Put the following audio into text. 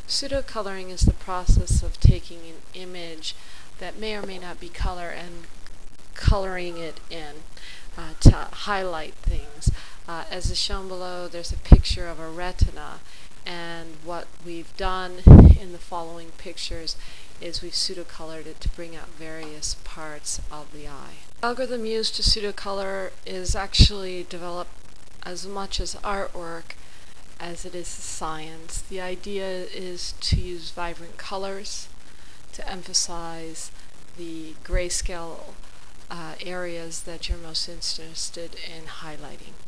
Pseudocoloring is the process of taking an image that may or may not be color and coloring it in to highlight things. As is shown below, there's a picture of a retina, and what we've done in the following pictures is we've pseudocolored it to bring out various parts of the eye. The algorithm used to pseudocolor is actually developed as much as artwork as it is science. The idea is to use vibrant colors to emphasize the grayscale areas that you're most interested in highlighting.